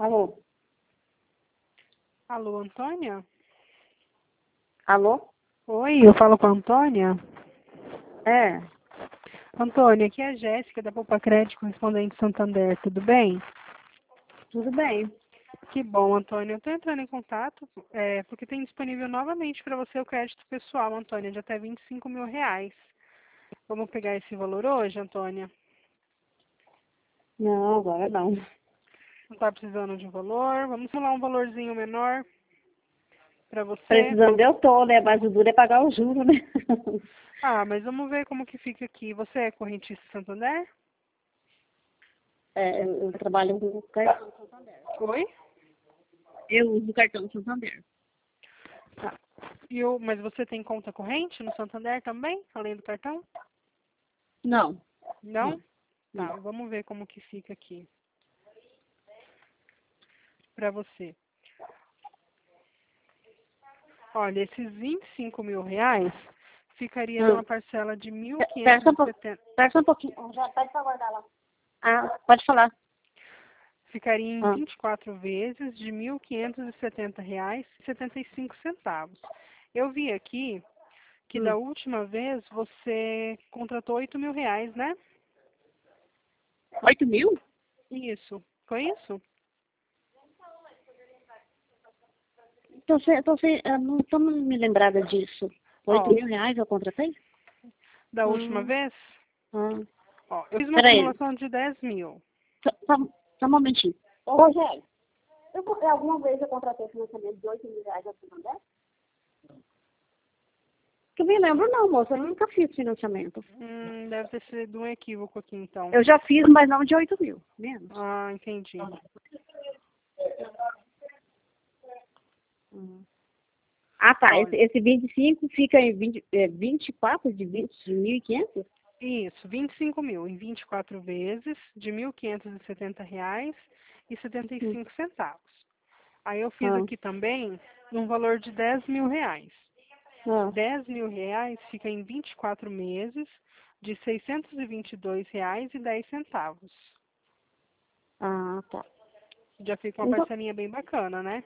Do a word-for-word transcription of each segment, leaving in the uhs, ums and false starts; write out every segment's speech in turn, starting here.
Alô? Alô, Antônia? Alô? Oi, eu falo com a Antônia. É, Antônia, aqui é a Jéssica da Poupa Crédito, correspondente Santander, tudo bem? tudo bem. Que bom, Antônia. Eu estou entrando em contato é, porque tem disponível novamente para você o crédito pessoal, Antônia, de até vinte e cinco mil reais. Vamos pegar esse valor hoje, Antônia? Não, agora não. Não está precisando de valor? Vamos falar um valorzinho menor para você? Precisando eu tô, né? Mas o duro é pagar o juro, né? Ah, mas vamos ver como que fica aqui. Você é correntista Santander? É, eu, eu trabalho com o cartão Santander. Oi? Eu uso o cartão Santander. Tá. E o, mas você tem conta corrente no Santander também, além do cartão? Não, Não? não, Tá, não. vamos ver como que fica aqui para você. Olha, esses vinte e cinco mil reais ficaria numa Hum. parcela de mil Pe- quinhentos Peça um, e po setenta. peça um pouquinho. Ah, já pode aguardar lá. Ah, pode falar. Ficaria em Ah, vinte e quatro vezes de mil quinhentos e setenta reais e setenta e cinco centavos. Eu vi aqui que da hum. última vez você contratou oito mil reais, né? oito mil? Isso. Foi isso? Tô sem, tô sem, eu não tô me lembrada disso. Oito Ó, mil reais eu contratei? da última Hum, vez, hum. ó, eu fiz uma Peraí, simulação de dez mil. só, só, só um momentinho. Ô, Rogério, eu, co- alguma vez eu contratei financiamento de oito mil reais aqui, não é? Que eu me lembro não, moça, eu nunca fiz financiamento. Hum, deve ter sido um equívoco aqui, então. Eu já fiz, mas não de oito mil, menos. Ah, entendi. Hum. Ah, tá, esse, Olha, esse vinte e cinco fica em vinte, é, vinte e quatro de vinte de mil e quinhentos? isso, vinte e cinco mil em vinte e quatro vezes de mil quinhentos e setenta reais e setenta e Hum. cinco centavos. Aí eu fiz Ah, aqui também um valor de dez mil reais. ah, Dez mil reais fica em vinte e quatro meses de seiscentos e vinte e dois reais e dez centavos. ah, tá. Já fica uma Então, parcelinha bem bacana, né?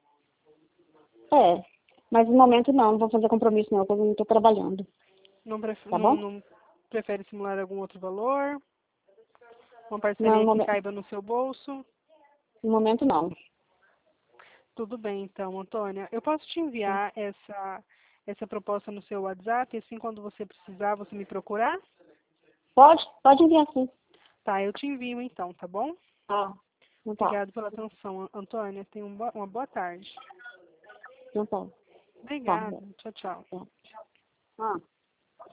é, mas no momento não, não vou fazer compromisso não, porque eu não estou trabalhando, Não, pref- tá não, bom? não prefere simular algum outro valor? Uma Não, parcelinha no, que momen- caiba no seu bolso? no momento não. Tudo bem, então, Antônia. Eu posso te enviar essa, essa proposta no seu WhatsApp, assim, quando você precisar, você me procurar? Pode, pode enviar sim. Tá, eu te envio então, tá bom? Ah, não tá, Obrigada pela atenção, Antônia. Tenha um bo- uma boa tarde. não tá. Tá, Obrigada. Tchau, tchau. tá. Ah.